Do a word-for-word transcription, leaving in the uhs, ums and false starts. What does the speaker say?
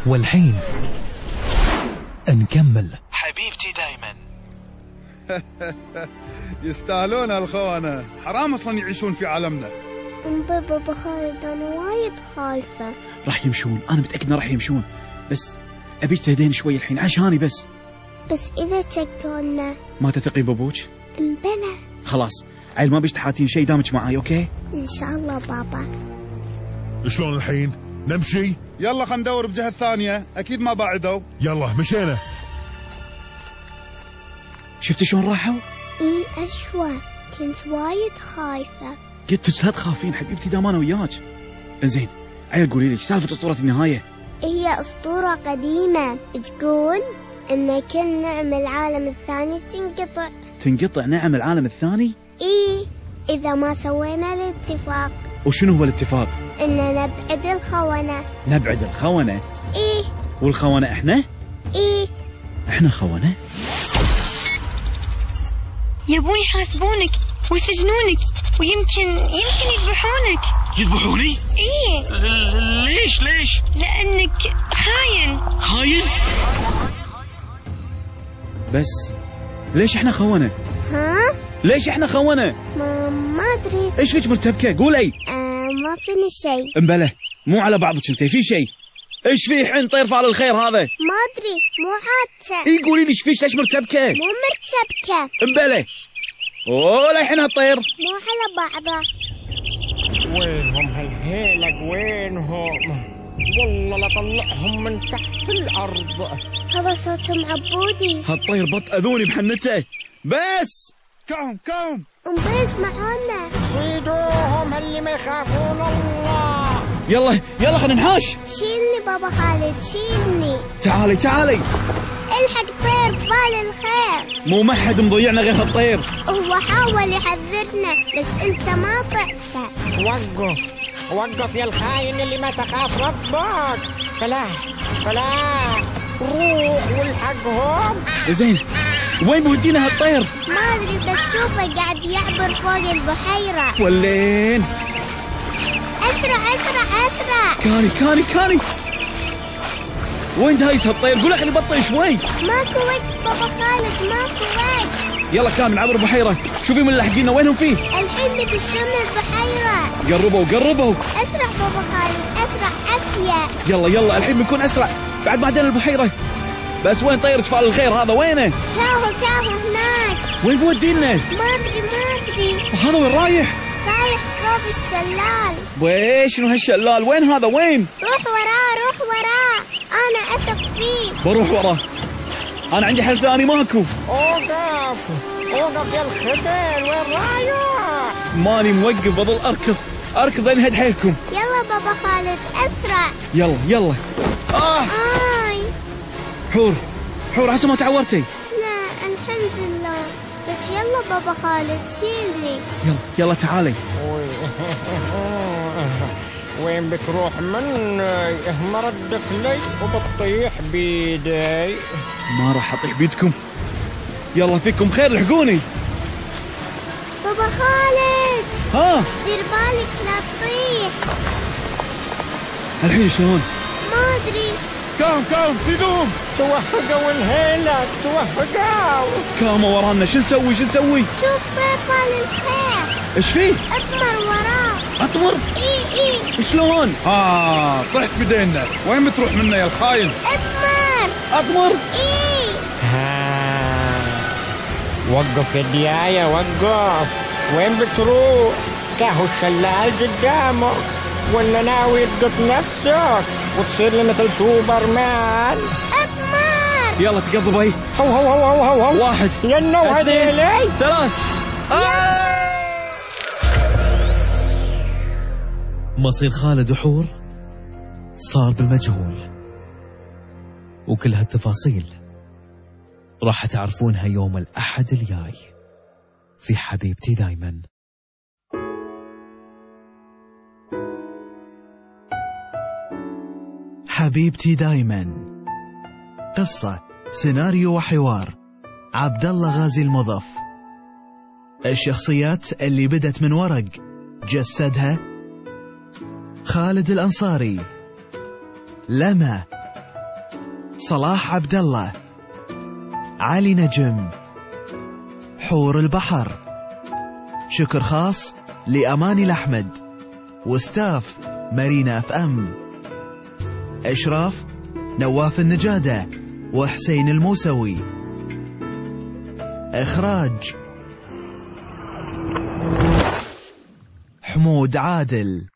والحين نكمل. حبيبتي دايما. يستاهلون هالخونة، حرام اصلا يعيشون في عالمنا. ام بابا خالد انا وايد خايفة. راح يمشون، انا متأكد انه راح يمشون، بس ابيك تهدين شوي الحين عشاني بس. بس اذا شكونا ما تثقي بابوك؟ امبلا. خلاص عيل ما بيش تحاتين شيء دامك معاي. اوكي ان شاء الله بابا. شلون الحين؟ نمشي؟ يلا خلينا ندور بجهة ثانية، اكيد ما بعدوا. يلا مشينا. شفتي شلون راحوا؟ اي اشوى، كنت وايد خايفة. قلت لا تخافين حبيبتي دام انا وياك. انزين عيل قولي لي سالفة اسطورة النهاية. هي اسطورة قديمة تقول ان كل نعم العالم الثاني تنقطع. تنقطع نعم العالم الثاني؟ ايه اذا ما سوينا الاتفاق. وشنو هو الاتفاق؟ ان نبعد الخونة. نبعد الخونة؟ ايه. والخونة احنا؟ ايه. احنا خونة؟ يبون يحاسبونك ويسجنونك ويمكن يمكن يذبحونك. يذبحوني؟ ايه. ليش ليش؟ لانك خاين. خاين؟ بس ليش احنا خونة؟ ها؟ ليش احنا خونة؟ ما ما ادري. ايش فيك مرتبكة؟ قولي. آه ما فيني شيء. امبلا مو على بعضك انتي في شيء. ايش في حين طير فعل الخير هذا؟ ما ادري مو عادته. اي قولي لي ايش فيك ليش مرتبكة؟ مو مرتبكة. امبلا ولا الحين هالطير مو على بعضه. وينهم هالهيلق وينهم؟ والله لطلعهم من تحت الارض. هذا صوتهم عبودي. هالطير بط اذوني بحنته. بس كوم كوم ام اسمعونا. صيدوهم اللي ما يخافون الله. يلا يلا خلينا نحاش. شيلني بابا خالد شيلني. تعالي تعالي. الحق طير فال الخير. مو ما حد مضيعنا غير هالطير. هو حاول يحذرنا بس انت ما طعته. وقف وقف يا الخاين اللي ما تخاف ربك. فلاح فلاح روح والحقهم. زين وين بودينا هالطير؟ ما ادري بس شوفه قاعد يعبر فوق البحيرة. ولين؟ اسرع اسرع اسرع. كاني كاني كاني. وين دايس هالطير؟ قول خلي بطل شوي. ماكو وقت بابا خالد ماكو وقت. يلا كامل عبر البحيرة. شوفي من اللي حقينا وينهم فيه. الحين بتشم البحيرة. قربوا قربوا. اسرع بابا خالد اسرع افيا. يلا يلا الحين بنكون اسرع بعد ما عدينا البحيرة. بس وين طير فعل الخير هذا وينه؟ كاهو كاهو هناك. وين بودينا؟ ما ادري ما ادري. هذا وين رايح؟ رايح صوب الشلال. وين شنو هالشلال؟ وين هذا وين؟ روح وراه روح وراه انا اثق فيه. بروح وراه. انا عندي حل ثاني ماكو. اوقف اوقف يا الخبل وين رايح؟ ماني موقف بظل اركض اركض لين هد حيلكم. يلا بابا خالد اسرع. يلا يلا. اه آي. حور حور عسى ما تعورتي. لا الحمد لله بس يلا بابا خالد شيلني. يلا يلا تعالي. وين بتروح مني؟ مردك لي وبتطيح بيدي. ما راح اطيح بيدكم. يلا فيكم خير لحقوني. بابا خالد ها دير بالك لا تطيح. الحين شلون؟ ما ادري. كوم كوم سيدوم. توهقوا الهيلة توهقوا. كاموا ورانا شو نسوي شو نسوي؟ شوف طير فال الخير. ايش فيه؟ اطمر وراه. اطمر؟ اي اي. شلون؟ ها طحت بدينا. وين بتروح منا يا الخاين؟ اطمر. اطمر؟ اي. ها وقف يا دياية وقف. وين بتروح؟ كاهو الشلال قدامك ولا ناوي تقط نفسك وتصير لي مثل سوبرمان؟ اطمر. يلا تقضبي. هو هو هو هو هو. واحد ينو هذيلي ثلاث. آه. مصير خالد وحور صار بالمجهول، وكل هالتفاصيل راح تعرفونها يوم الأحد الجاي في حبيبتي دايما. حبيبتي دايما، قصة سيناريو وحوار عبد الله غازي المضف. الشخصيات اللي بدت من ورق جسدها خالد الأنصاري، لما صلاح عبد الله، علي نجم، حور البحر. شكر خاص لأماني الأحمد وستاف مارينا اف ام. إشراف نواف النجادة وحسين الموسوي. إخراج حمود عادل.